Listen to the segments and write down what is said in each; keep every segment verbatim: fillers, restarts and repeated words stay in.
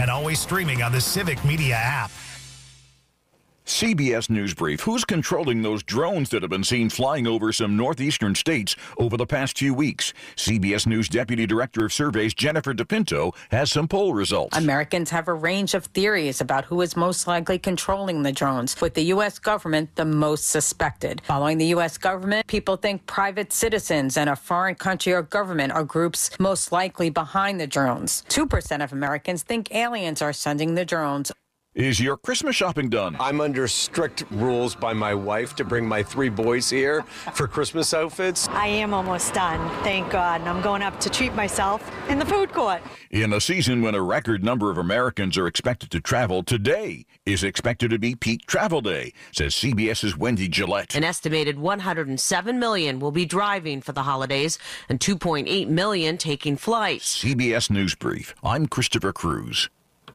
and always streaming on the Civic Media app. C B S News Brief. Who's controlling those drones that have been seen flying over some northeastern states over the past few weeks? C B S News Deputy Director of Surveys Jennifer DePinto has some poll results. Americans have a range of theories about who is most likely controlling the drones, with the U S government the most suspected. Following the U S government, people think private citizens and a foreign country or government are groups most likely behind the drones. two percent of Americans think aliens are sending the drones. Is your Christmas shopping done? I'm under strict rules by my wife to bring my three boys here for Christmas outfits. I am almost done, thank God, and I'm going up to treat myself in the food court. In a season when a record number of Americans are expected to travel, today is expected to be peak travel day, says CBS's Wendy Gillette. An estimated one hundred seven million will be driving for the holidays and two point eight million taking flights. C B S News Brief. I'm Christopher Cruz.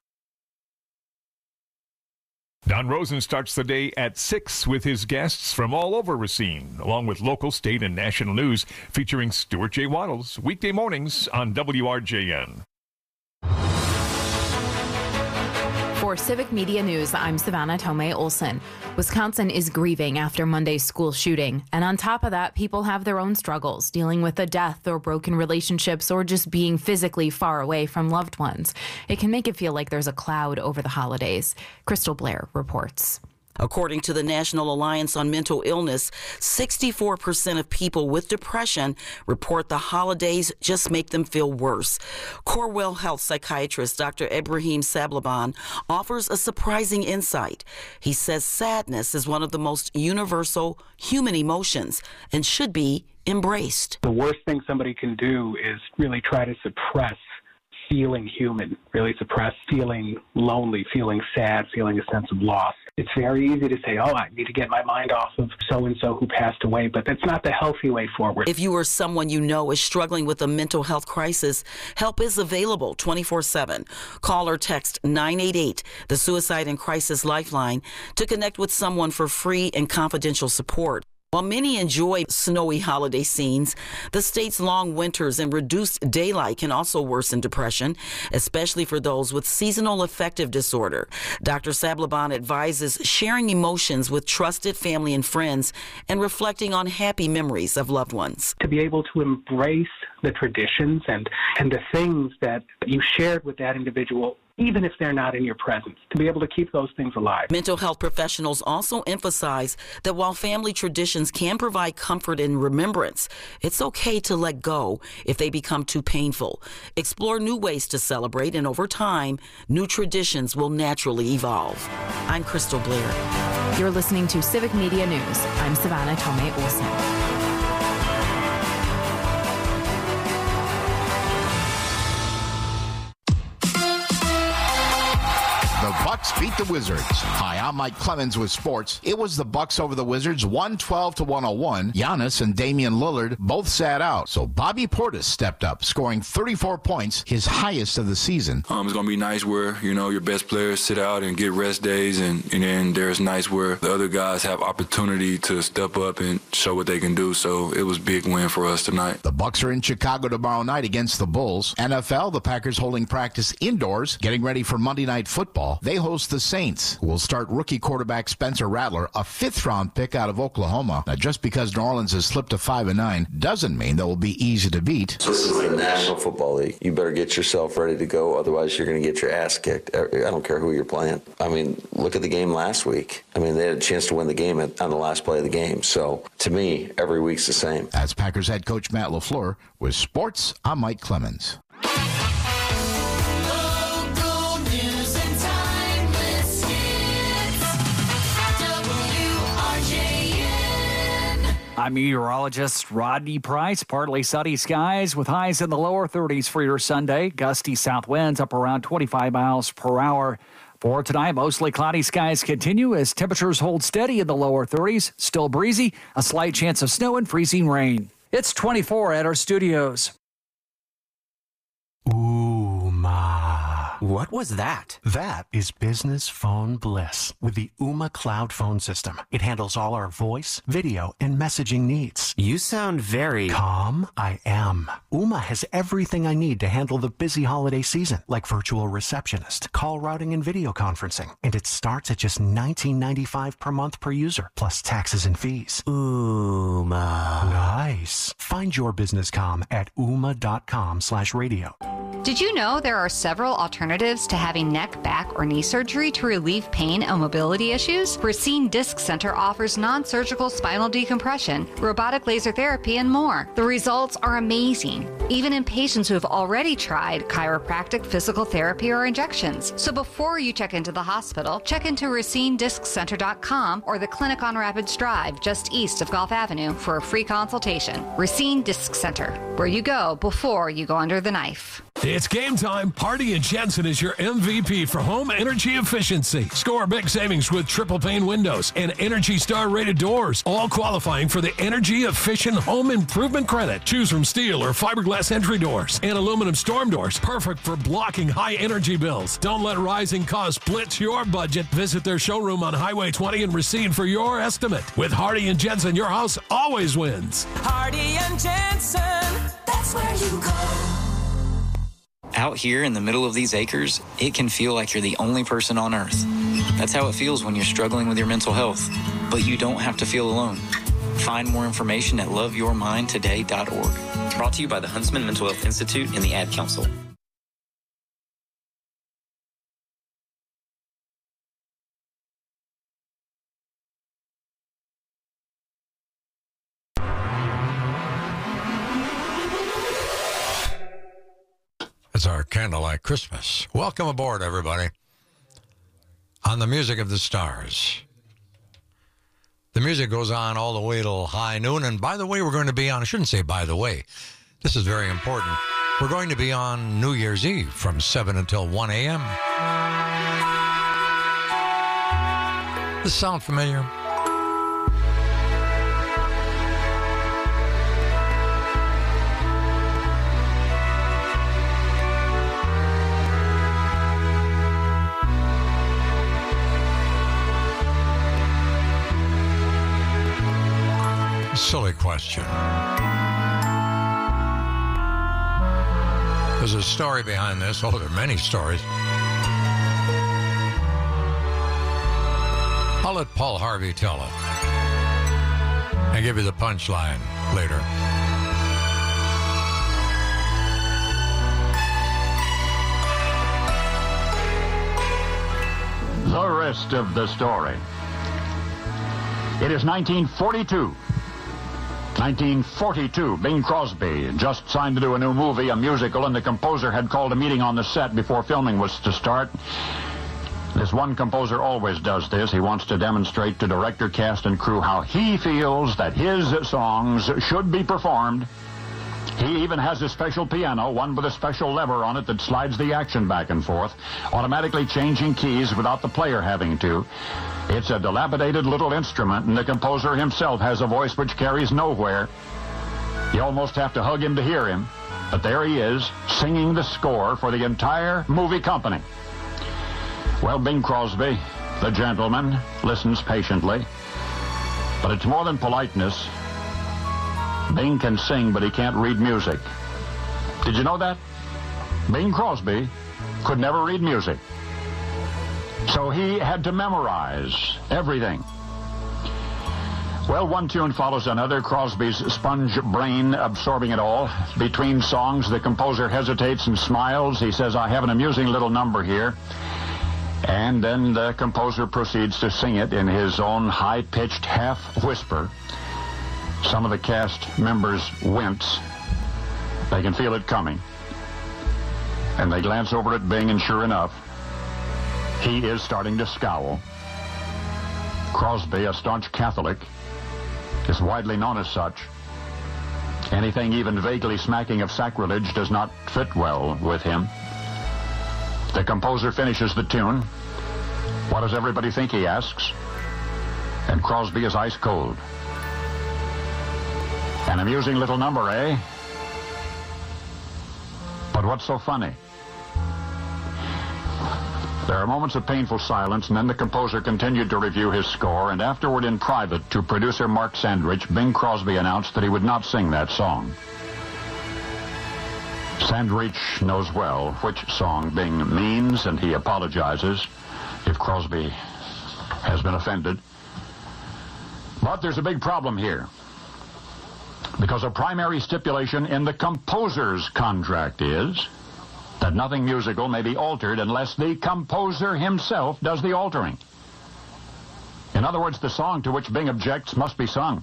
Don Rosen starts the day at six with his guests from all over Racine, along with local, state, and national news, featuring Stuart J. Waddles, weekday mornings on W R J N. For Civic Media News, I'm Savannah Tomei Olson. Wisconsin is grieving after Monday's school shooting. And on top of that, people have their own struggles, dealing with a death or broken relationships or just being physically far away from loved ones. It can make it feel like there's a cloud over the holidays. Crystal Blair reports. According to the National Alliance on Mental Illness, sixty-four percent of people with depression report the holidays just make them feel worse. Corewell Health psychiatrist Doctor Ibrahim Sablaban offers a surprising insight. He says sadness is one of the most universal human emotions and should be embraced. The worst thing somebody can do is really try to suppress feeling human, really suppress feeling lonely, feeling sad, feeling a sense of loss. It's very easy to say, oh, I need to get my mind off of so-and-so who passed away, but that's not the healthy way forward. If you or someone you know is struggling with a mental health crisis, help is available twenty-four seven. Call or text nine eight eight, the Suicide and Crisis Lifeline, to connect with someone for free and confidential support. While many enjoy snowy holiday scenes, the state's long winters and reduced daylight can also worsen depression, especially for those with seasonal affective disorder. Doctor Sablaban advises sharing emotions with trusted family and friends and reflecting on happy memories of loved ones. To be able to embrace the traditions and, and the things that you shared with that individual, even if they're not in your presence, to be able to keep those things alive. Mental health professionals also emphasize that while family traditions can provide comfort and remembrance, it's okay to let go if they become too painful. Explore new ways to celebrate, and over time, new traditions will naturally evolve. I'm Crystal Blair. You're listening to Civic Media News. I'm Savannah Tomei Olson. The Bucks beat the Wizards. Hi, I'm Mike Clemens with sports. It was the Bucks over the Wizards, one twelve to one oh one. Giannis and Damian Lillard both sat out, so Bobby Portis stepped up, scoring thirty-four points, his highest of the season. Um, it's going to be nice where, you know, your best players sit out and get rest days, and, and then there's nice where the other guys have opportunity to step up and show what they can do, so it was a big win for us tonight. The Bucks are in Chicago tomorrow night against the Bulls. N F L, the Packers holding practice indoors, getting ready for Monday Night Football. They host the Saints, who will start rookie quarterback Spencer Rattler, a fifth-round pick out of Oklahoma. Now, just because New Orleans has slipped to five and nine doesn't mean they will be easy to beat. This is the National Football League. You better get yourself ready to go, otherwise you're going to get your ass kicked. I don't care who you're playing. I mean, look at the game last week. I mean, they had a chance to win the game on the last play of the game. So, to me, every week's the same. As Packers head coach Matt LaFleur, with sports, I'm Mike Clemens. I'm meteorologist Rodney Price. Partly sunny skies with highs in the lower thirties for your Sunday. Gusty south winds up around twenty-five miles per hour. For tonight, mostly cloudy skies continue as temperatures hold steady in the lower thirties. Still breezy, a slight chance of snow and freezing rain. It's twenty-four at our studios. Ooh, ma. What was that? That is business phone bliss with the Ooma Cloud Phone System. It handles all our voice, video, and messaging needs. You sound very... Calm, I am. Ooma has everything I need to handle the busy holiday season, like virtual receptionist, call routing, and video conferencing. And it starts at just nineteen ninety-five per month per user, plus taxes and fees. Ooma. Nice. Find your business comm at ooma.com slash radio. Did you know there are several alternatives to having neck, back, or knee surgery to relieve pain and mobility issues? Racine Disc Center offers non-surgical spinal decompression, robotic laser therapy, and more. The results are amazing, even in patients who have already tried chiropractic, physical therapy, or injections. So before you check into the hospital, check into racine disc center dot com or the clinic on Rapids Drive just east of Gulf Avenue for a free consultation. Racine Disc Center, where you go before you go under the knife. It's game time. Hardy and Jensen is your M V P for home energy efficiency. Score big savings with triple pane windows and Energy Star rated doors, all qualifying for the Energy Efficient Home Improvement Credit. Choose from steel or fiberglass entry doors and aluminum storm doors, perfect for blocking high energy bills. Don't let rising costs blitz your budget. Visit their showroom on Highway twenty in Racine for your estimate. With Hardy and Jensen, your house always wins. Hardy and Jensen, that's where you go. Out here in the middle of these acres, it can feel like you're the only person on earth. That's how it feels when you're struggling with your mental health. But you don't have to feel alone. Find more information at love your mind today dot org. Brought to you by the Huntsman Mental Health Institute and the Ad Council. It's our Candlelight Christmas. Welcome aboard, everybody, on the Music of the Stars. The music goes on all the way till high noon. And by the way, we're going to be on, I shouldn't say by the way, this is very important. We're going to be on New Year's Eve from seven until one a.m. Does this sound familiar? Silly question. There's a story behind this. Oh, there are many stories. I'll let Paul Harvey tell it and give you the punchline later. The rest of the story. It is nineteen forty-two. nineteen forty-two, Bing Crosby just signed to do a new movie, a musical, and the composer had called a meeting on the set before filming was to start. This one composer always does this. He wants to demonstrate to director, cast, and crew how he feels that his songs should be performed. He even has a special piano, one with a special lever on it that slides the action back and forth, automatically changing keys without the player having to. It's a dilapidated little instrument, and the composer himself has a voice which carries nowhere. You almost have to hug him to hear him. But there he is, singing the score for the entire movie company. Well, Bing Crosby, the gentleman, listens patiently. But it's more than politeness. Bing can sing, but he can't read music. Did you know that? Bing Crosby could never read music. So he had to memorize everything. Well, one tune follows another, Crosby's sponge brain absorbing it all. Between songs, the composer hesitates and smiles. He says, I have an amusing little number here. And then the composer proceeds to sing it in his own high-pitched half whisper. Some of the cast members wince. They can feel it coming. And they glance over at Bing, and sure enough, he is starting to scowl. Crosby, a staunch Catholic, is widely known as such. Anything even vaguely smacking of sacrilege does not fit well with him. The composer finishes the tune. What does everybody think, he asks? And Crosby is ice cold. An amusing little number, eh? But what's so funny? There are moments of painful silence, and then the composer continued to review his score, and afterward in private to producer Mark Sandrich, Bing Crosby announced that he would not sing that song. Sandrich knows well which song Bing means, and he apologizes if Crosby has been offended. But there's a big problem here, because a primary stipulation in the composer's contract is that nothing musical may be altered unless the composer himself does the altering. In other words, the song to which Bing objects must be sung.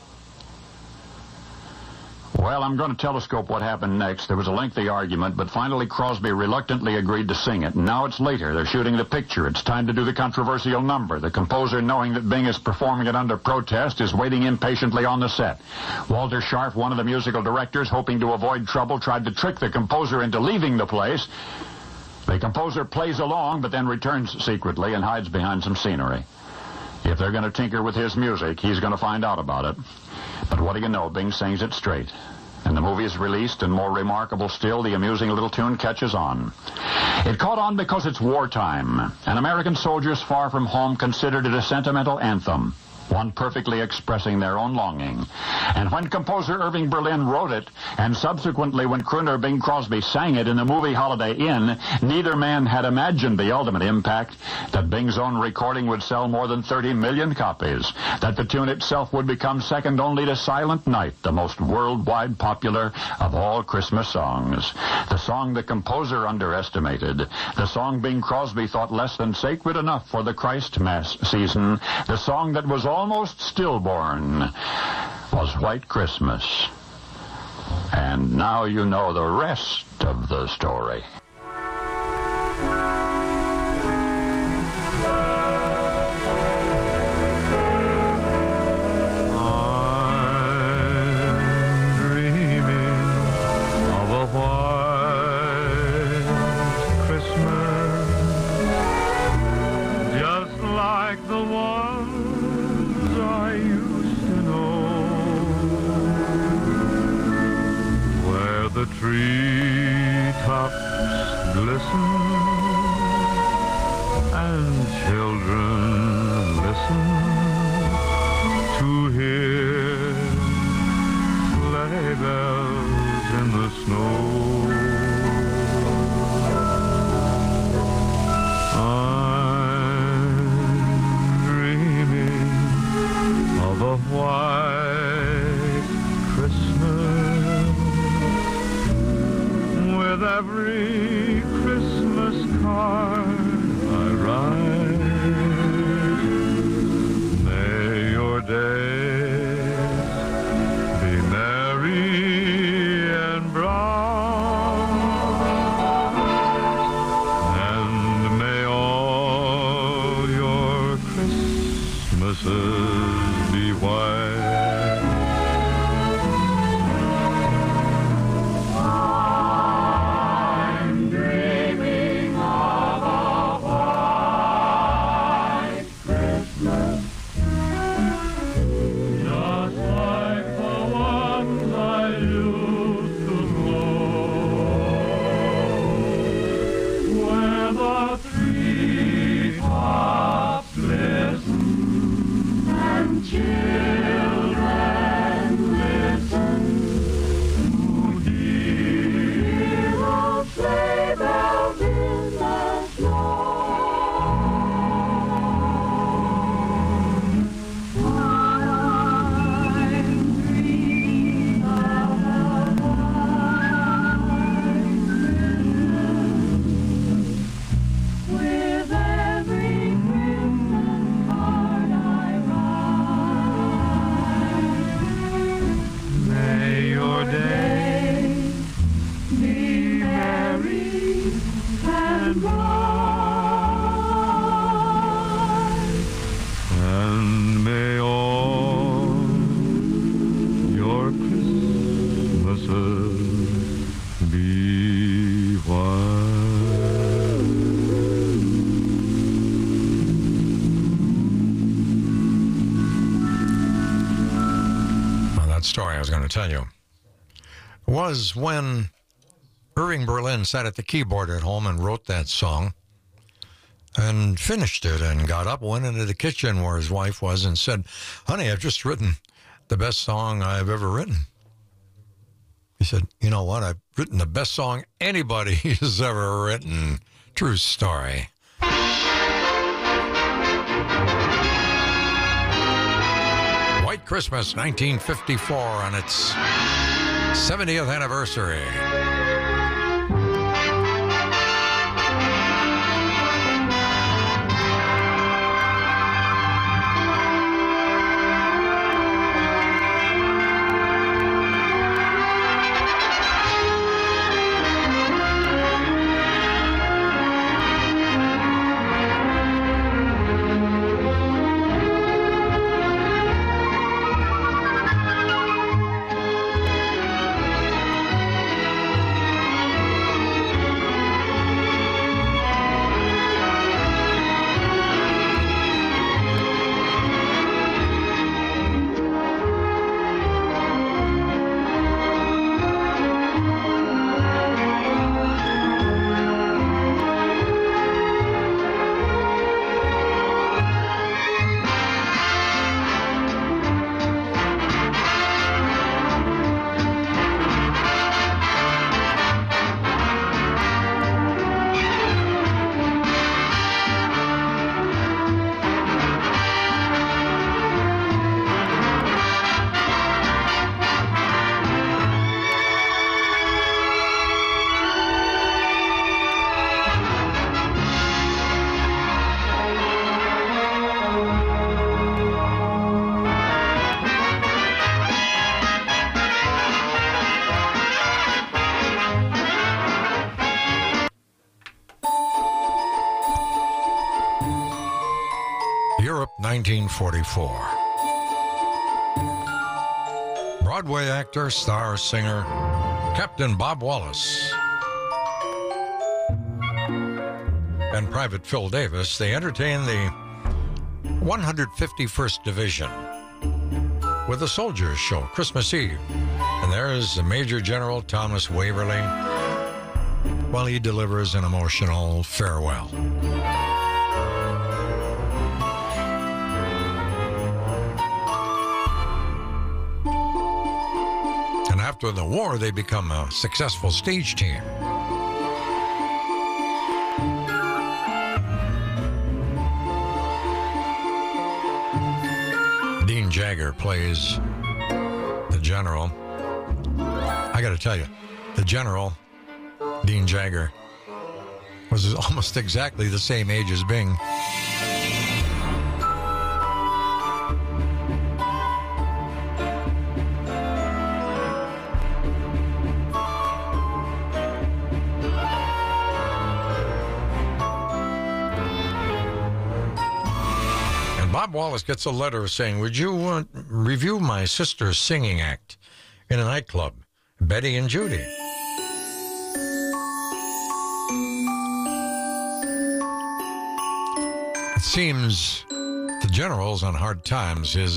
Well, I'm going to telescope what happened next. There was a lengthy argument, but finally Crosby reluctantly agreed to sing it. Now it's later. They're shooting the picture. It's time to do the controversial number. The composer, knowing that Bing is performing it under protest, is waiting impatiently on the set. Walter Scharf, one of the musical directors, hoping to avoid trouble, tried to trick the composer into leaving the place. The composer plays along, but then returns secretly and hides behind some scenery. If they're going to tinker with his music, he's going to find out about it. But what do you know, Bing sings it straight. And the movie is released, and more remarkable still, the amusing little tune catches on. It caught on because it's wartime, and American soldiers far from home considered it a sentimental anthem, one perfectly expressing their own longing. And when composer Irving Berlin wrote it, and subsequently when crooner Bing Crosby sang it in the movie Holiday Inn, neither man had imagined the ultimate impact, that Bing's own recording would sell more than thirty million copies, that the tune itself would become second only to Silent Night, the most worldwide popular of all Christmas songs. The song the composer underestimated, the song Bing Crosby thought less than sacred enough for the Christ Mass season, the song that was almost stillborn, was White Christmas. And now you know the rest of the story. The treetops glisten and children listen to hear sleigh bells in the snow. I'm dreaming of a white Christmas, with every Christmas card I write. May your days be merry and bright, and may all your Christmases be white. Story I was going to tell you was when Irving Berlin sat at the keyboard at home and wrote that song. and finished it and got up, went into the kitchen where his wife was and said, honey, I've just written the best song I've ever written. He said, you know what? I've written the best song anybody has ever written. True story. White Christmas, nineteen fifty-four, on its seventieth anniversary. nineteen forty-four. Broadway actor, star, singer, Captain Bob Wallace and Private Phil Davis, they entertained the one hundred fifty-first Division with a soldiers show Christmas Eve. And there's Major General Thomas Waverly while he delivers an emotional farewell. After the war, they become a successful stage team. Dean Jagger plays the general. I got to tell you, the general, Dean Jagger, was almost exactly the same age as Bing. Bob Wallace gets a letter saying, would you uh, review my sister's singing act in a nightclub, Betty and Judy? It seems the general's on hard times. His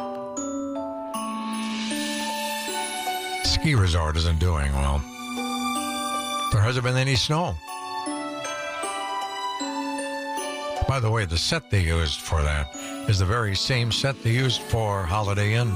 ski resort isn't doing well. There hasn't been any snow. By the way, the set they used for that is the very same set they used for Holiday Inn.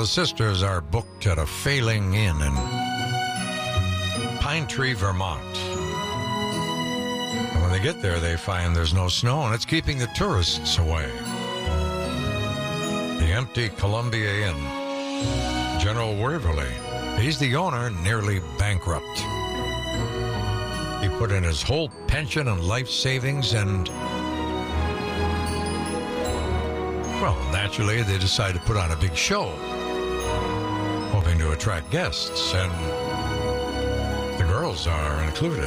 the sisters are booked at a failing inn in Pine Tree, Vermont. And when they get there, they find there's no snow, and it's keeping the tourists away. The empty Columbia Inn. General Waverly, he's the owner, nearly bankrupt. He put in his whole pension and life savings, and well, naturally, they decided to put on a big show, hoping to attract guests, and the girls are included.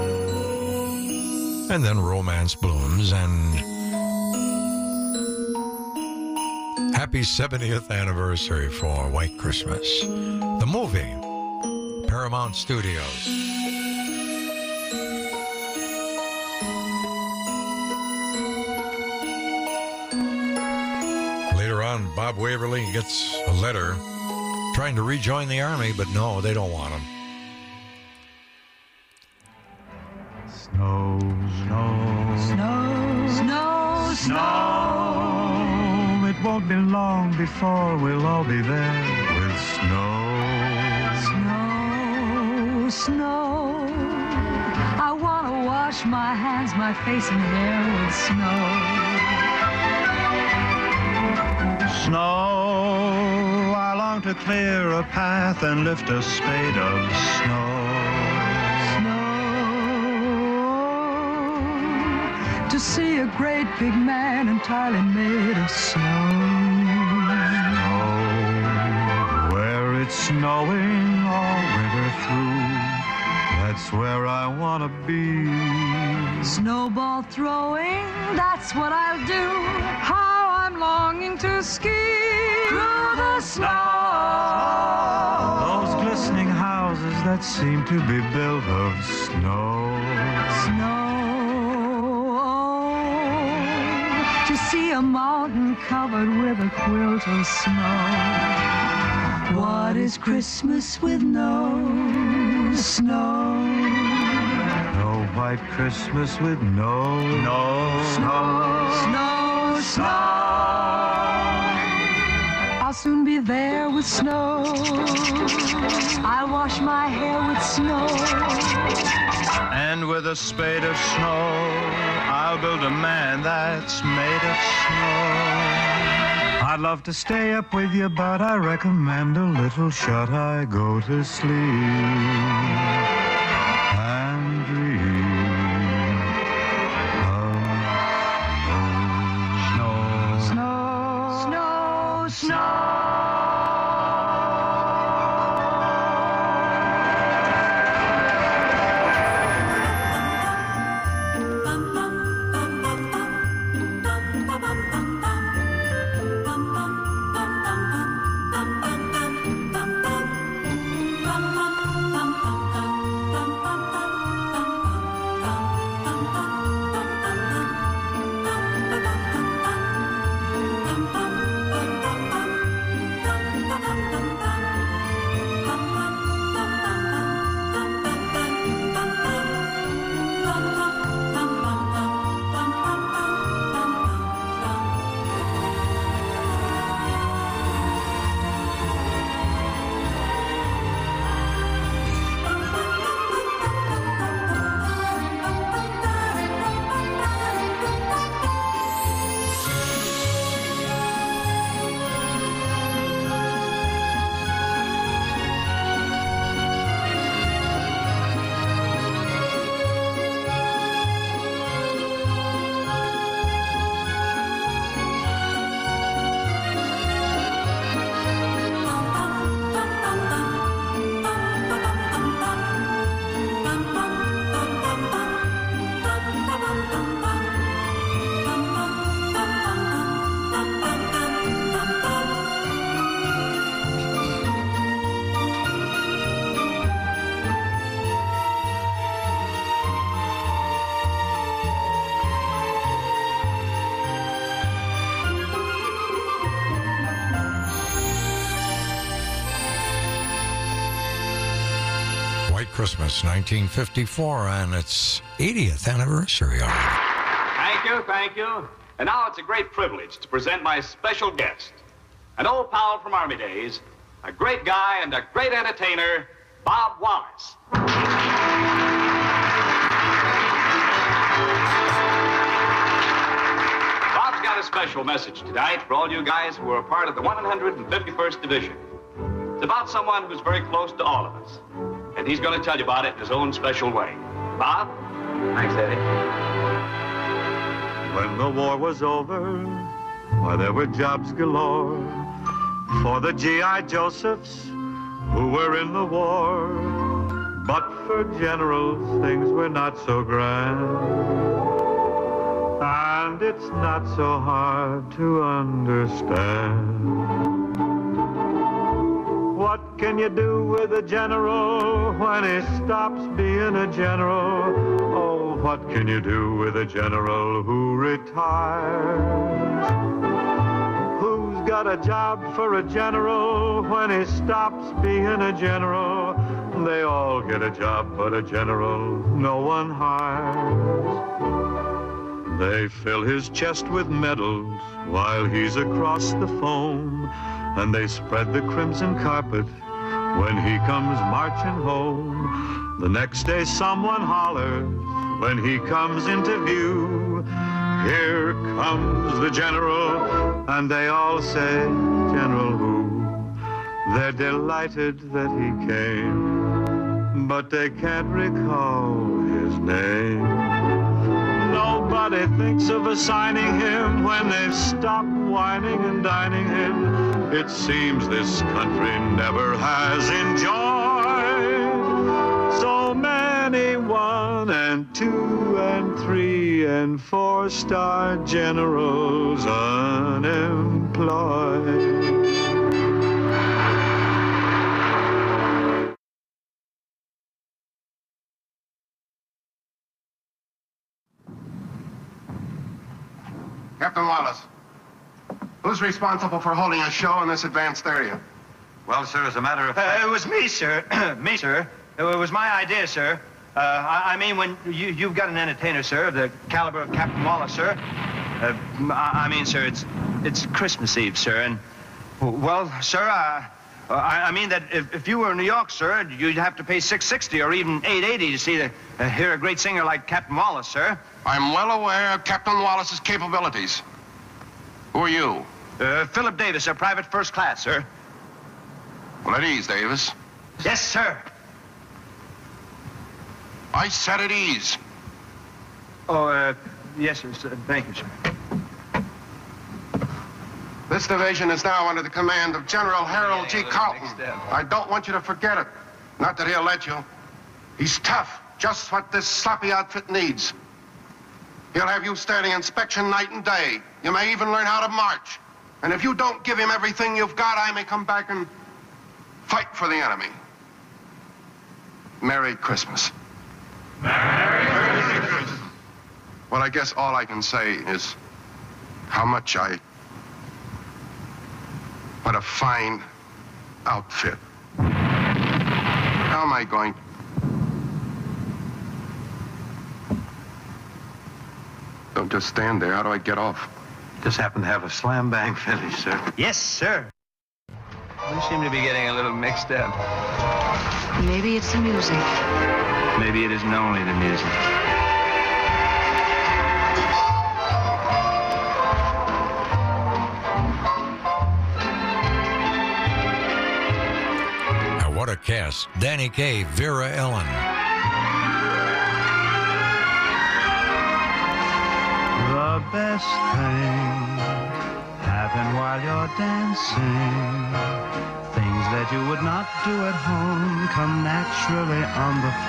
And then romance blooms, and happy seventieth anniversary for White Christmas. The movie, Paramount Studios. Later on, Bob Waverly gets a letter trying to rejoin the Army, but no, they don't want him. Snow, snow, Snow, snow, snow. It won't be long before we'll all be there with snow. Snow, snow. I want to wash my hands, my face, and hair with snow. Snow, I long to clear a path and lift a spade of snow. To see a great big man entirely made of snow. Snow, where it's snowing all winter through, that's where I want to be. Snowball throwing, that's what I'll do. How I'm longing to ski through the snow. Those glistening houses that seem to be built of snow. Snow. To see a mountain covered with a quilt of snow. What is Christmas with no snow? No white Christmas with no, no Snow, snow, snow. I'll soon be there with snow. I'll wash my hair with snow. And with a spade of snow, I'll build a man that's made of snow. I'd love to stay up with you, but I recommend a little shut-eye go to sleep and dream of snow. Snow, snow, snow. Christmas, nineteen fifty-four, and its eightieth anniversary already. Thank you, thank you. And now it's a great privilege to present my special guest. an old pal from Army days, a great guy and a great entertainer, Bob Wallace. Bob's got a special message tonight for all you guys who are a part of the one hundred fifty-first Division. It's about someone who's very close to all of us, and he's going to tell you about it in his own special way. Bob? Thanks, Eddie. When the war was over, why, there were jobs galore for the G I Josephs who were in the war. But for generals, things were not so grand. And it's not so hard to understand. What can you do with a general when he stops being a general? Oh, what can you do with a general who retires? Who's got a job for a general when he stops being a general? They all get a job, but a general no one hires. They fill his chest with medals while he's across the foam, and they spread the crimson carpet when he comes marching home. The next day someone hollers when he comes into view, "Here comes the general," and they all say, "General who?" They're delighted that he came, but they can't recall his name. Nobody thinks of assigning him when they've stopped whining and dining him. It seems this country never has enjoyed so many one and two and three and four star generals unemployed. Captain Wallace, who's responsible for holding a show in this advanced area? Well, sir, as a matter of fact... Uh, it was me, sir. me, sir. It was my idea, sir. Uh, I, I mean, when you, you've got an entertainer, sir, of the caliber of Captain Wallace, sir. Uh, I, I mean, sir, it's it's Christmas Eve, sir, and... Well, sir, uh, I, I mean that if, if you were in New York, sir, you'd have to pay six sixty or even eight eighty to see the, uh, hear a great singer like Captain Wallace, sir. I'm well aware of Captain Wallace's capabilities. Who are you? Uh, Philip Davis, sir, private first class, sir. Well, at ease, Davis. Yes, sir. I said at ease. Oh, uh, yes, sir. Thank you, sir. This division is now under the command of General Harold G. Carlton. I don't want you to forget it. Not that he'll let you. He's tough, just what this sloppy outfit needs. He'll have you standing inspection night and day. You may even learn how to march. And if you don't give him everything you've got, I may come back and fight for the enemy. Merry Christmas. Merry Christmas. Well, I guess all I can say is how much I... What a fine outfit. How am I going... Don't just stand there. How do I get off? Just happen to have a slam bang finish, sir. Yes, sir. We seem to be getting a little mixed up. Maybe it's the music. Maybe it isn't only the music. Now, what a cast. Danny Kaye, Vera Ellen. The best things happen while you're dancing. Things that you would not do at home come naturally on the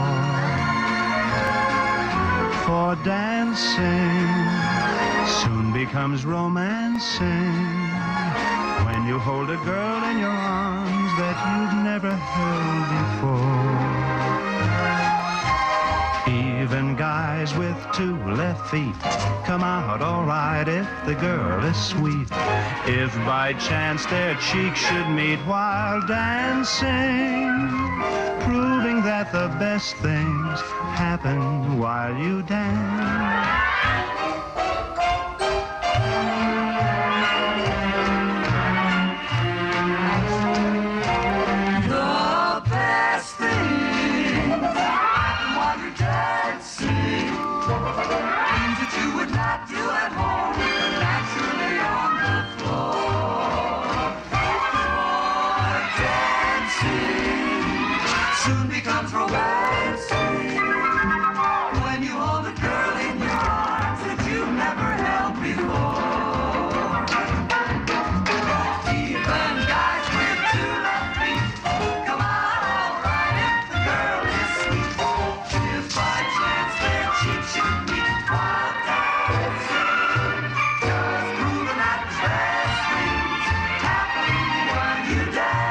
floor. For dancing soon becomes romancing when you hold a girl in your arms that you've never held before. Even guys with two left feet come out all right if the girl is sweet. If by chance their cheeks should meet while dancing, proving that the best things happen while you dance. felt before. Even guys with two left feet come out all right if the girl is sweet. If by chance their cheeks should meet while dancing, just moving that dress sleeves, tap them while you dance.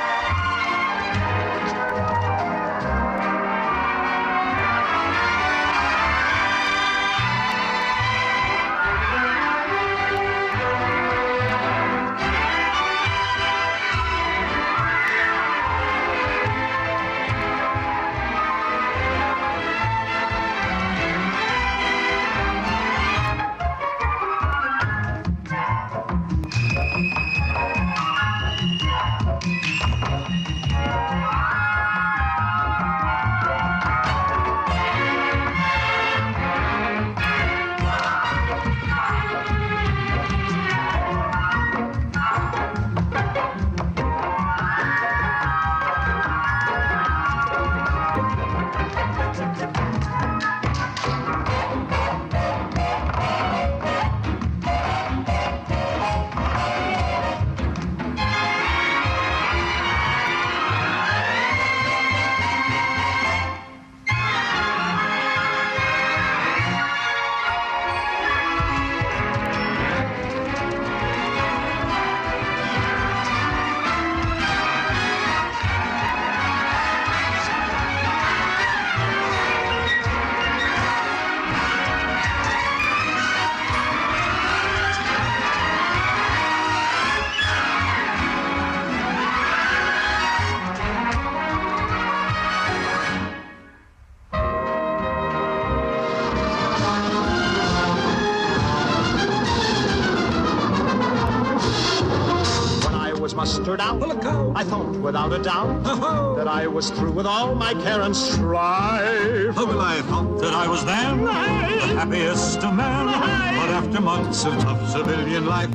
Mustered out, I thought without a doubt that I was through with all my care and strife. Oh, well, I thought that I was then the happiest of men, but after months of tough civilian life,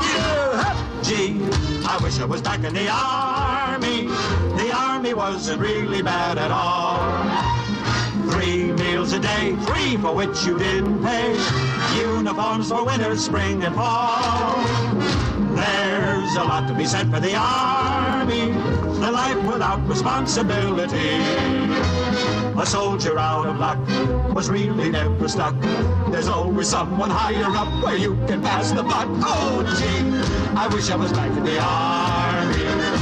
Gee, I wish I was back in the army. The army wasn't really bad at all. Three meals a day, free for which you didn't pay. Uniforms for winter, spring, and fall. There's a lot to be said for the army, the life without responsibility. A soldier out of luck was really never stuck. There's always someone higher up where you can pass the buck. Oh, gee, I wish I was back in the army.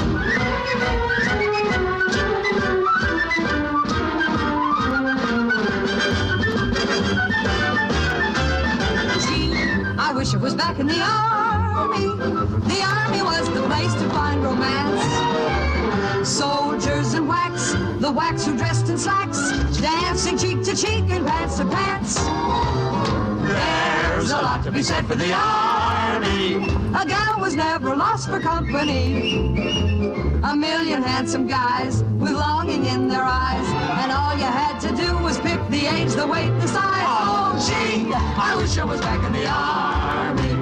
I wish I was back in the army. The army was the place to find romance. Soldiers and whacks, the whacks who dressed in slacks, dancing cheek to cheek and pants to pants. There's a lot to be said for the army. A gal was never lost for company. A million handsome guys with longing in their eyes, and all you had to do was pick the age, the weight, the size. Oh, gee, I wish I was back in the army.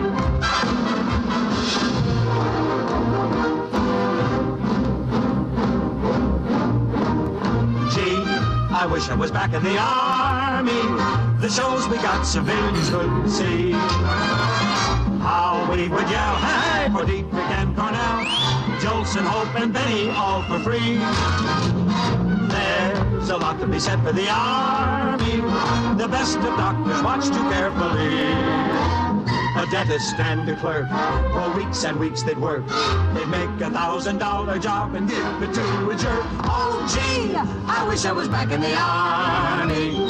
Gee, I wish I was back in the army. The shows we got civilians couldn't see. How we would yell, hey, for Dietrich and Cornell, Jolson, Hope, and Benny, all for free. There's a lot to be said for the army. The best of doctors watch too carefully. A dentist and a clerk, for weeks and weeks they'd work. They'd make a thousand dollar job and give it to a jerk. Oh, gee, I wish I was back in the army.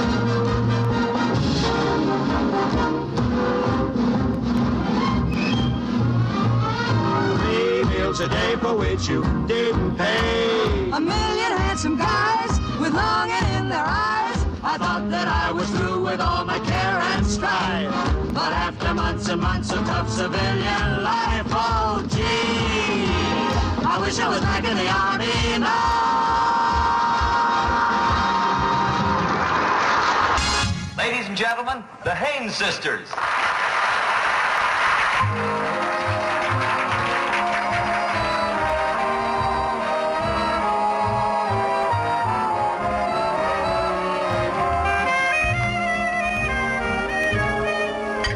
A day for which you didn't pay. A million handsome guys with longing in their eyes. I thought that I was through with all my care and strife. But after months and months of tough civilian life, oh gee, I wish I was back in the army now. Ladies and gentlemen, the Haynes sisters.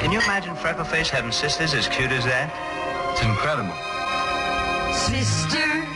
Can you imagine Freckleface having sisters as cute as that? It's incredible. Sisters,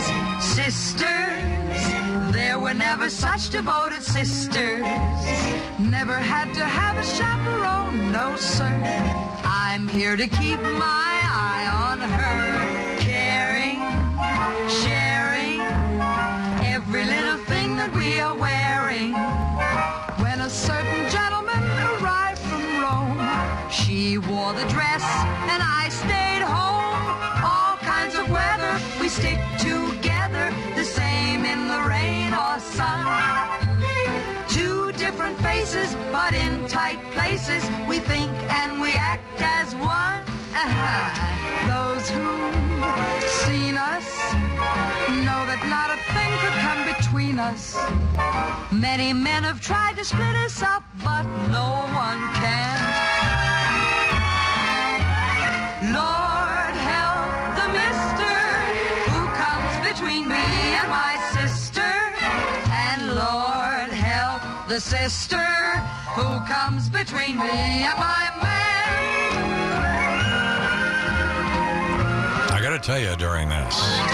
sisters, there were never such devoted sisters. Never had to have a chaperone, no sir. I'm here to keep my eye on her, caring, sharing every little thing that we are wearing. When a certain gentleman arrived from Rome, she wore the dress and I stayed home. All kinds of weather, we stick together, the same in the rain or sun. Two different faces, but in tight places, we think and we act as one. Those who've seen us know that not a thing could come between us. Many men have tried to split us up, but no one can. Lord help the mister who comes between me and my sister. And Lord help the sister who comes between me and my man. I got to tell you, during this,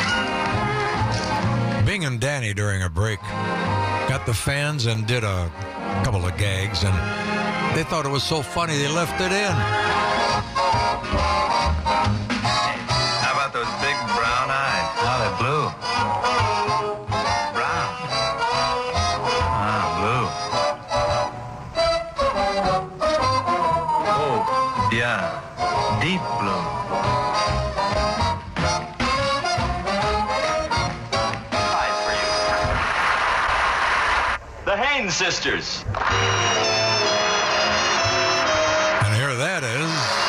Bing and Danny during a break got the fans and did a couple of gags, and they thought it was so funny they left it in. How about those big brown eyes? Oh, they're blue. Brown. Ah, blue. Oh, yeah. Deep blue. The Haynes sisters. And here that is.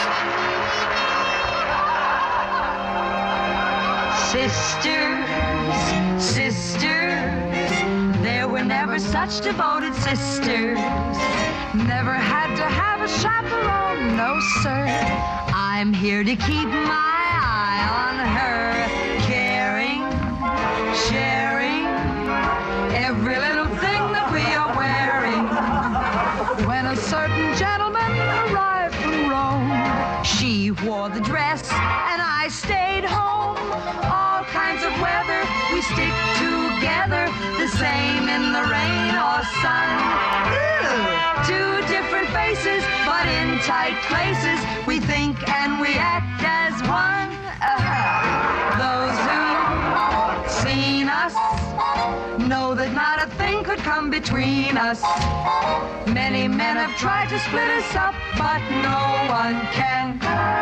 Sisters, sisters, there were never such devoted sisters. Never had to have a chaperone, no sir. I'm here to keep my eye on her, caring, sharing every little thing that we are wearing. When a certain gentleman arrived from Rome, she wore the dress and I stayed home. All kinds of weather, we stick together, the same in the rain or sun. Ew. Two different faces, but in tight places, we think and we act as one. Uh, those who've seen us know that not a thing could come between us. Many men have tried to split us up, but no one can.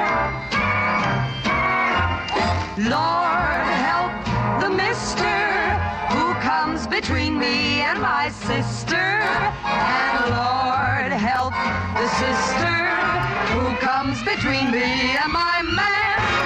Lord help the mister who comes between me and my sister. And Lord help the sister who comes between me and my man.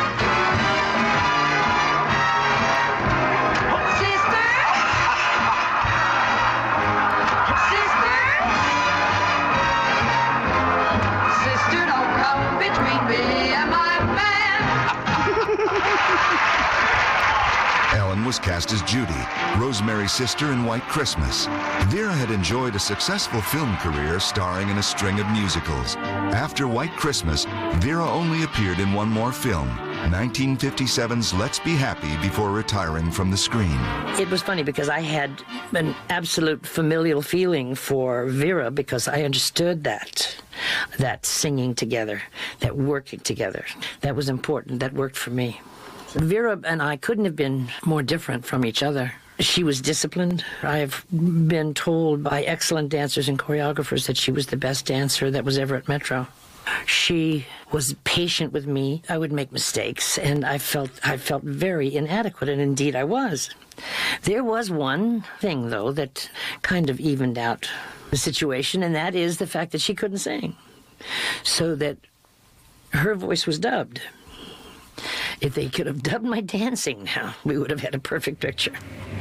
Ellen was cast as Judy, Rosemary's sister in White Christmas. Vera had enjoyed a successful film career starring in a string of musicals. After White Christmas, Vera only appeared in one more film, nineteen fifty-seven's Let's Be Happy, before retiring from the screen. It was funny because I had an absolute familial feeling for Vera because I understood that. That singing together, that working together, that was important. That worked for me. Vera and I couldn't have been more different from each other. She was disciplined. I've been told by excellent dancers and choreographers that she was the best dancer that was ever at Metro. She was patient with me. I would make mistakes, and I felt I felt very inadequate, and indeed I was. There was one thing, though, that kind of evened out the situation, and that is the fact that she couldn't sing, so that her voice was dubbed. If they could have dubbed my dancing now, we would have had a perfect picture.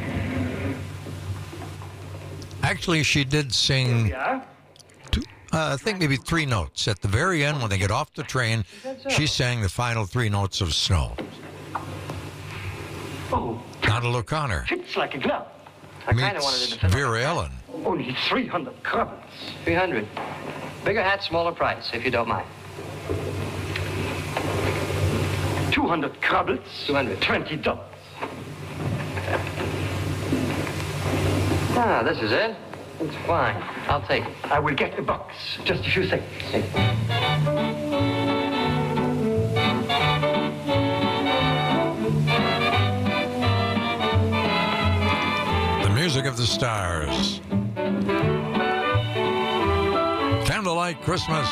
Actually, she did sing, two, uh, I think maybe three notes. At the very end, when they get off the train, she sang the final three notes of Snow. Oh. Donald O'Connor Fits like a glove. I kind of wanted it to fit. Vera Ellen. Only three hundred crumbs. three hundred. Bigger hat, smaller price, if you don't mind. two hundred crubles. two hundred. twenty dollars. Ah, this is it. It's fine. I'll take it. I will get the box. Just a few seconds. The music of the stars. Candlelight Christmas.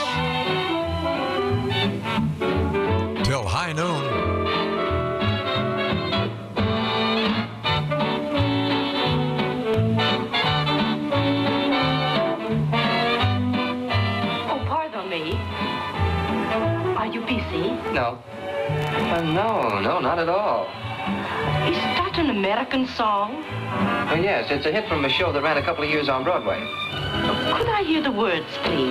Till high noon. No. Uh, no, no, not at all. Is that an American song? Oh, yes, it's a hit from a show that ran a couple of years on Broadway. Could I hear the words, please?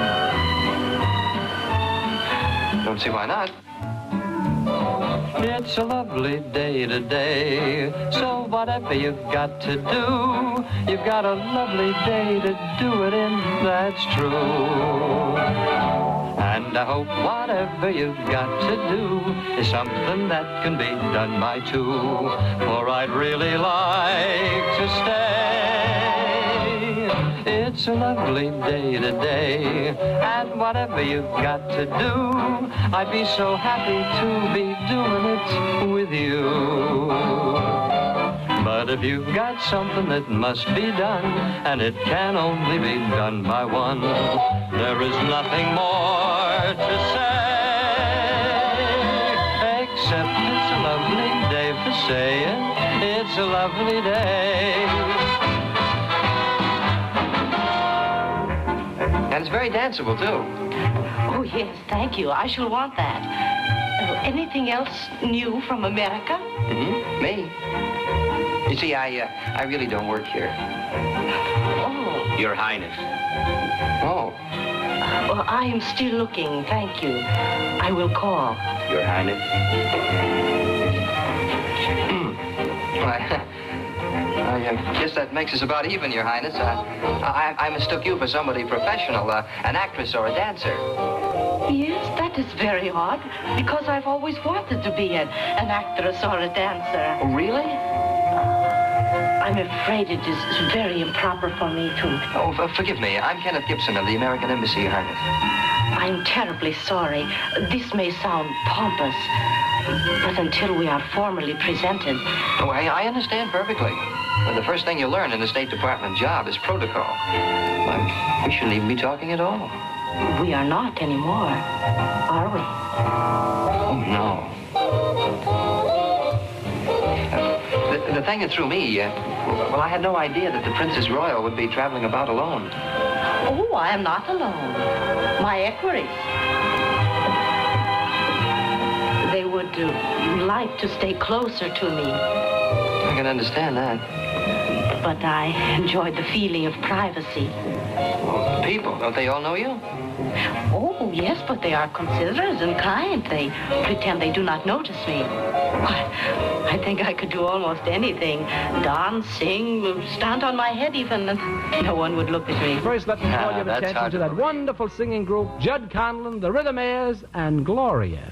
Don't see why not. It's a lovely day today, so whatever you've got to do, you've got a lovely day to do it in, that's true. And I hope whatever you've got to do is something that can be done by two, for I'd really like to stay. It's a lovely day today, and whatever you've got to do, I'd be so happy to be doing it with you. But if you've got something that must be done, and it can only be done by one, there is nothing more to say, except it's a lovely day for saying it's a lovely day. And it's very danceable, too. Oh, yes, thank you. I shall want that. Uh, anything else new from America? Mm-hmm. Me? You see, I, uh, I really don't work here. Oh. Your Highness. Oh. Well, I am still looking, thank you. I will call. Your Highness. I, I uh, guess that makes us about even, Your Highness. Uh, I, I mistook you for somebody professional, uh, an actress or a dancer. Yes, that is very odd, because I've always wanted to be an, an actress or a dancer. Oh, really? I'm afraid it is very improper for me to... Oh, f- forgive me. I'm Kenneth Gibson of the American Embassy, Your Highness. I'm terribly sorry. This may sound pompous, but until we are formally presented... Oh, I, I understand perfectly. But the first thing you learn in a State Department job is protocol. Well, we shouldn't even be talking at all. We are not anymore, are we? Oh, no. The, the thing that threw me, uh, well, I had no idea that the Princess Royal would be traveling about alone. Oh, I am not alone. My equerries. They would uh, like to stay closer to me. I can understand that. But I enjoyed the feeling of privacy. Well, people, don't they all know you? Oh, yes, but they are considerate and kind. They pretend they do not notice me. I, I think I could do almost anything. Dance, sing, stand on my head even, and no one would look at me. First, let me call Ah, your that's attention hard to to that wonderful singing group, Judd Conlon, the Rhythmaires, and Gloria.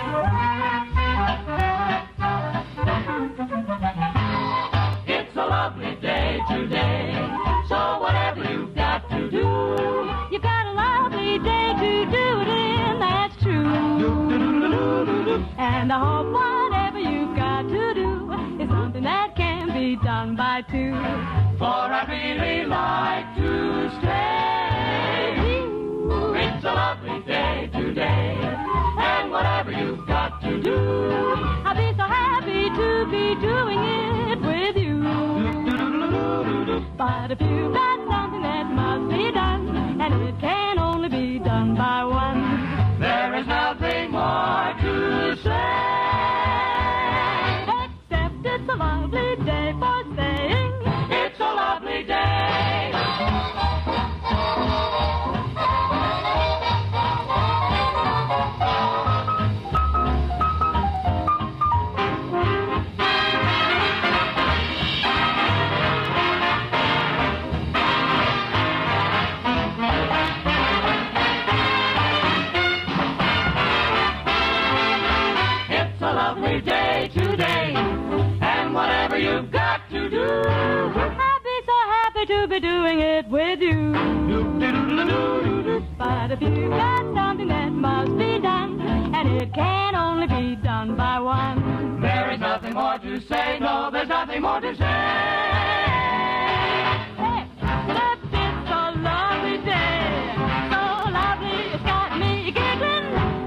It's a lovely day today, so whatever you've got to do, You've got a lovely day to do it in, that's true. And I hope whatever you've got to do is something that can be done by two. for I'd really like to stay. It's a lovely day today, and whatever you've got to do, I'll be so happy to be doing it with you. But if you've got something that must be done, and it can only be done by one, there is nothing more to say. except it's a lovely day for saying It's a lovely day. a lovely day today. And whatever you've got to do, I'd be so happy to be doing it with you. But if you've got something that must be done, and it can only be done by one, there is nothing more to say. No, there's nothing more to say. Hey, except it's a lovely day. So lovely, it's got me giggling.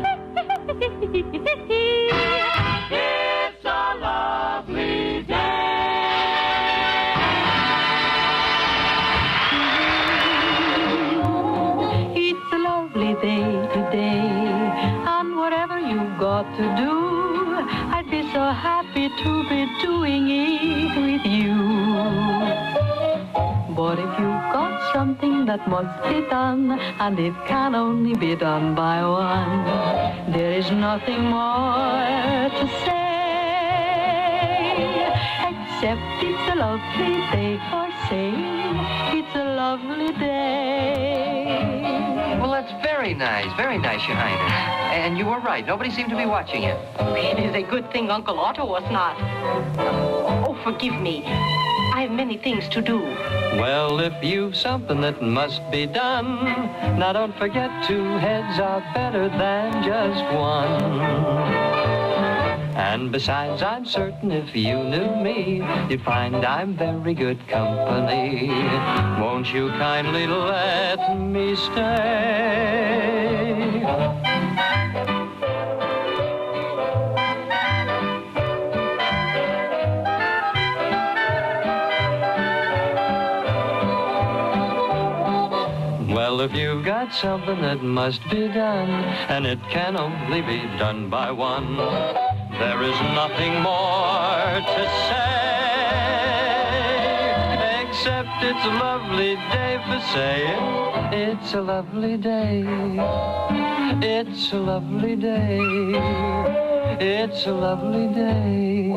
It's a lovely day. It's a lovely day today. And whatever you've got to do, I'd be so happy to be doing it with you. But if you've got something that must be done, and it can only be done by one, there is nothing more to say, except it's a lovely day for saying it's a lovely day. Well, that's very nice, very nice, Your Highness. And you were right. Nobody seemed to be watching you. It is a good thing Uncle Otto was not. Oh, forgive me. I have many things to do. Well, if you've something that must be done, now don't forget two heads are better than just one. And besides, I'm certain if you knew me, you'd find I'm very good company. Won't you kindly let me stay? Well, if you've got something that must be done, and it can only be done by one, there is nothing more to say, except it's a lovely day for saying it's a lovely day. It's a lovely day. It's a lovely day.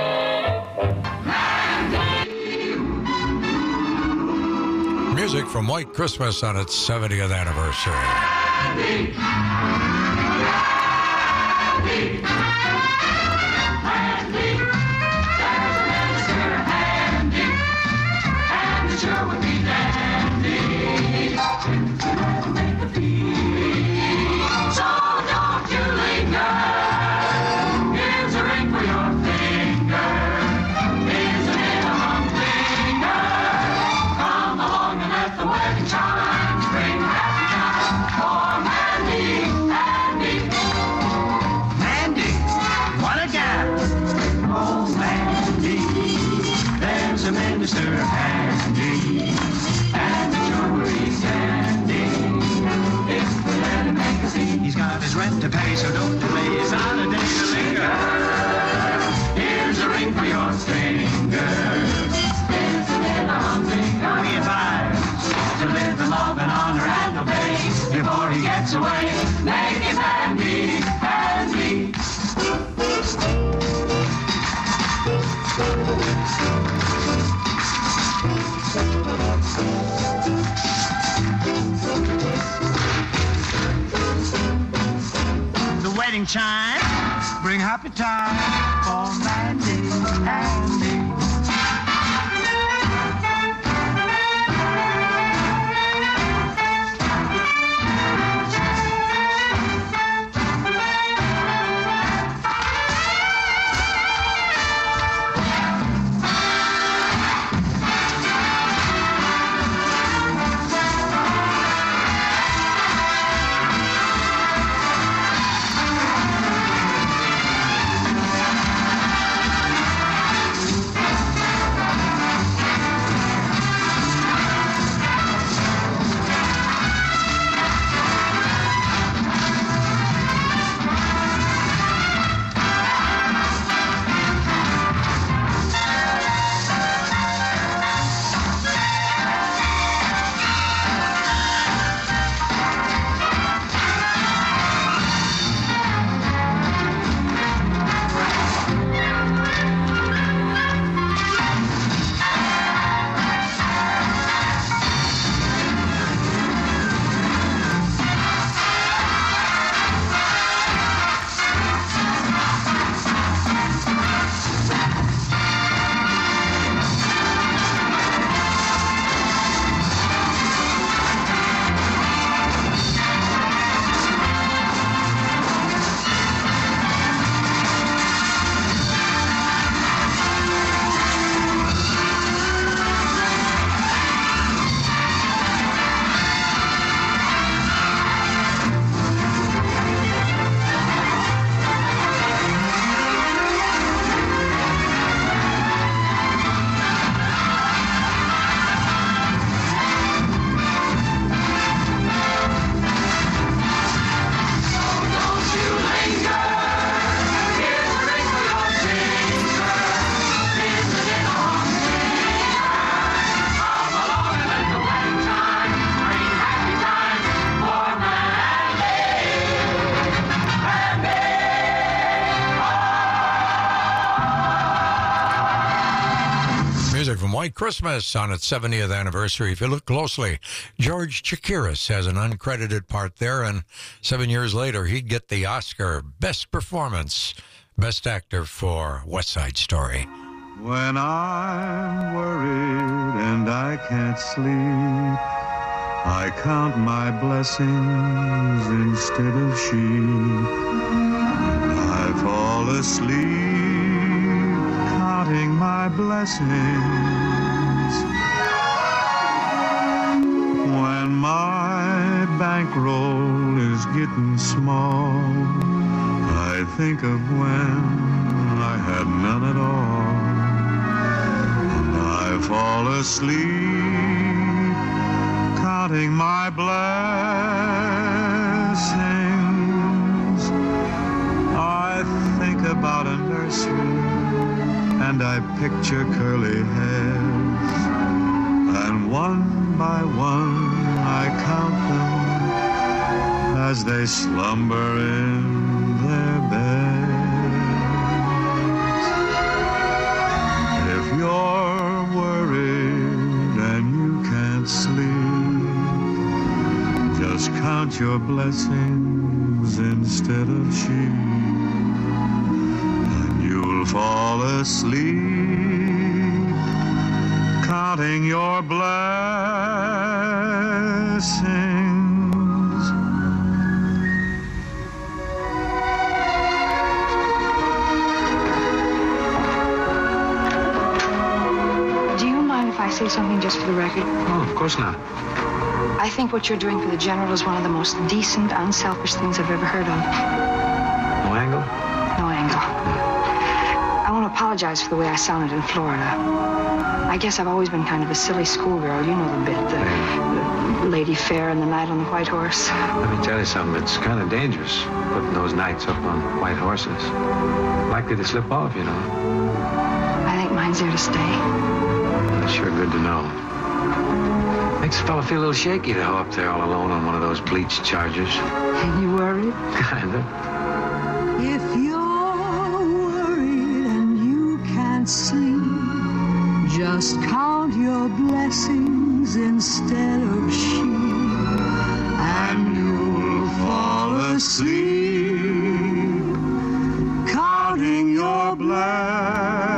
Music from White Christmas on its seventieth anniversary. Andy. Andy. Andy. There's a minister handy. And it sure would be dandy to make the fee. So don't you linger. Here's a ring for your finger. Isn't it a humdinger? Come along and let the wedding chimes bring happy times for Mandy, Mandy. Mandy, what a gal. Oh, Mandy, there's a minister handy, and the jewelry's dandy. If we let him make us see, he's got his rent to pay, so don't delay. It's not a day to linger. Here's a ring for your finger. Isn't it a humdinger? We advise to live in love and honor and obey before he gets away. Make him handy, handy. The wedding chime bring happy time for Mandy, Mandy. White Christmas on its seventieth anniversary. If you look closely, George Chakiris has an uncredited part there, and seven years later, he'd get the Oscar Best Performance, Best Actor for West Side Story. When I'm worried and I can't sleep, I count my blessings instead of sheep. And I fall asleep counting my blessings. When my bankroll is getting small, I think of when I had none at all. I fall asleep counting my blessings. I think about a nursery and I picture curly hairs, and one by one I count them as they slumber in their beds. If you're worried and you can't sleep, just count your blessings instead of sheep, and you'll fall asleep counting your blessings. Do you mind if I say something just for the record? Oh, of course not. I think what you're doing for the General is one of the most decent, unselfish things I've ever heard of. No angle? No angle. I want to apologize for the way I sounded in Florida. I guess I've always been kind of a silly schoolgirl. You know the bit. The, the Lady Fair and the Knight on the White Horse. Let me tell you something. It's kind of dangerous putting those knights up on white horses. Likely to slip off, you know. I think mine's there to stay. That's sure good to know. Makes a fella feel a little shaky, though, up there all alone on one of those bleached Chargers. You worried? Kind of. If you're worried and you can't sleep, just count your blessings instead of sheep, and you'll fall asleep counting your blessings.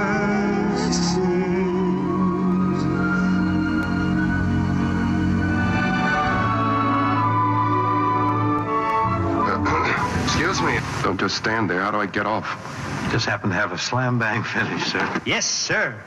Excuse me. Don't just stand there. How do I get off? Just happen to have a slam bang finish, sir. Yes, sir.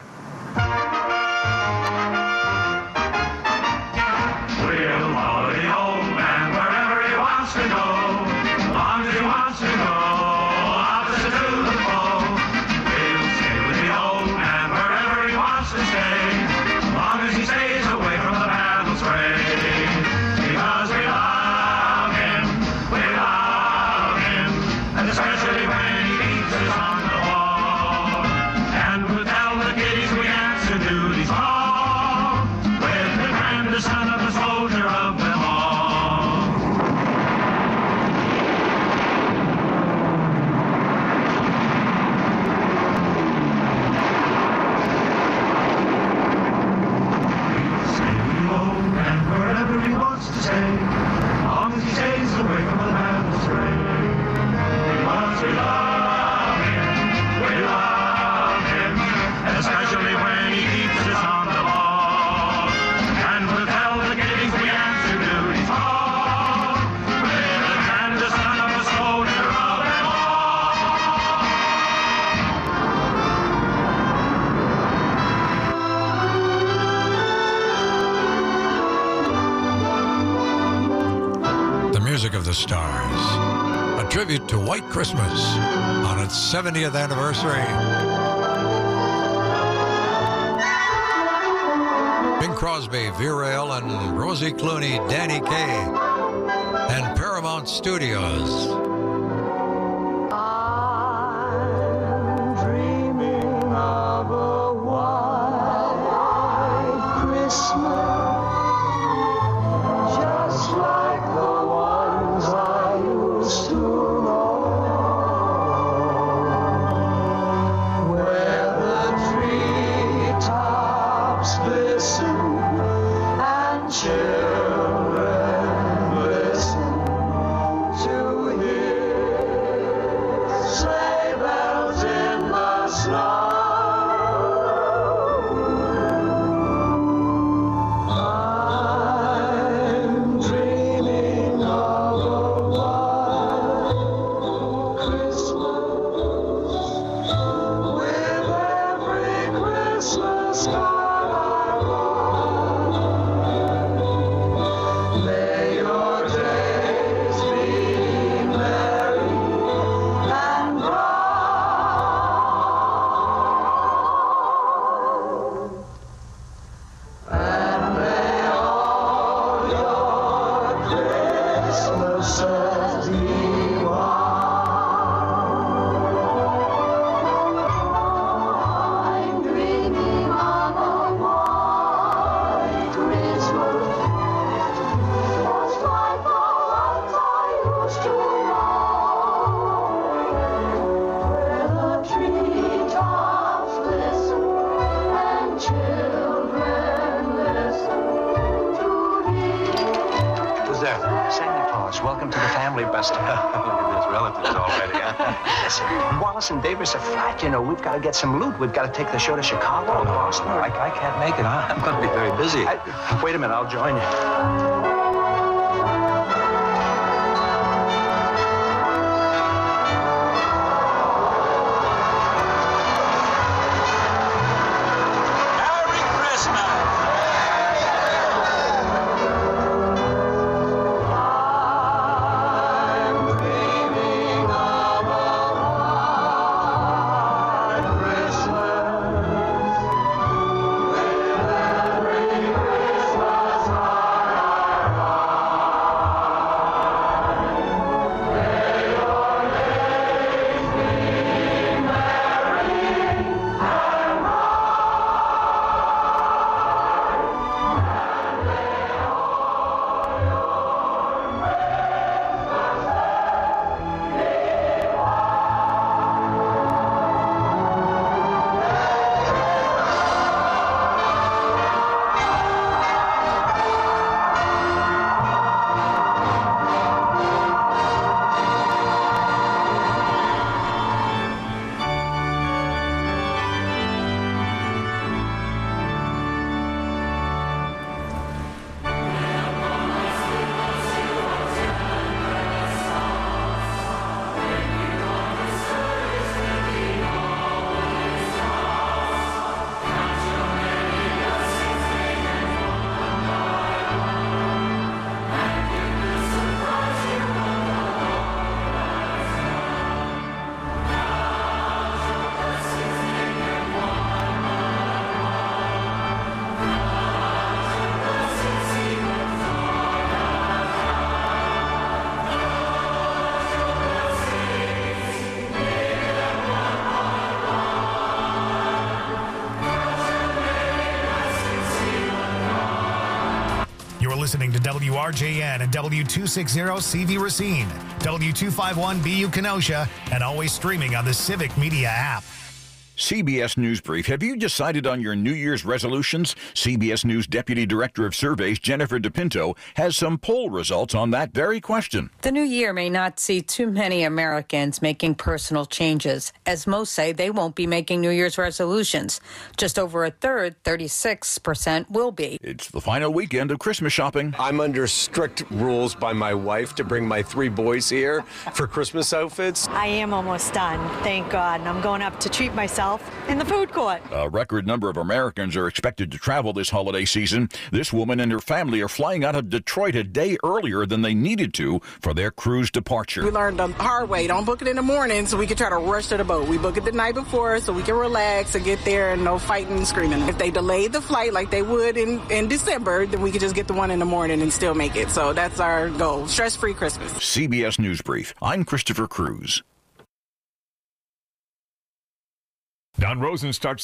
We'll follow the old man wherever he wants to go. As long as he wants to go, opposite to the foe. We'll stay with the old man wherever he wants to stay. As long as he stays away from the battle's fray. Because we love him, we love him, and especially when he beats us on the wall. And we'll tell the kiddies we answer duties all, with the grandest son of a soldier of them all. Stay with the old man wherever he wants to stay, as long as he stays away from the battle's fray. Because we love him, we love him, and especially when he keeps us on the ball. And we'll tell the kiddies we answer duties all, with the grandest son of a soldier of them The music of the stars. A tribute to White Christmas on its seventieth anniversary. Bing Crosby, Vera Ellen, Rosie Clooney, Danny Kaye, and Paramount Studios. Dreaming of a white Christmas, just like the ones I used to know, where the treetops Santa Claus, welcome to the family, Buster. Look at this, relatives already, huh? Listen, Wallace and Davis are flat, you know. We've got to get some loot. We've got to take the show to Chicago Oh, and no, Boston. no, I, I can't make it. I'm going to be very busy. I, wait a minute, I'll join you. Listening to W R J N and W two sixty C V Racine, W two fifty-one B U Kenosha, and always streaming on the Civic Media app. C B S News Brief. Have you decided on your New Year's resolutions? C B S News Deputy Director of Surveys, Jennifer DePinto, has some poll results on that very question. The new year may not see too many Americans making personal changes, as most say they won't be making New Year's resolutions. Just over a third, thirty-six percent, will be. It's the final weekend of Christmas shopping. I'm under strict rules by my wife to bring my three boys here for Christmas outfits. I am almost done, thank God, and I'm going up to treat myself in the food court. A record number of Americans are expected to travel this holiday season. This woman and her family are flying out of Detroit a day earlier than they needed to for their cruise departure. We learned the hard way. Don't book it in the morning so we can try to rush to the boat. We book it the night before so we can relax and get there and no fighting and screaming. If they delayed the flight like they would in, in December, then we could just get the one in the morning and still make it. So that's our goal. Stress-free Christmas. C B S News Brief. I'm Christopher Cruz. Don Rosen starts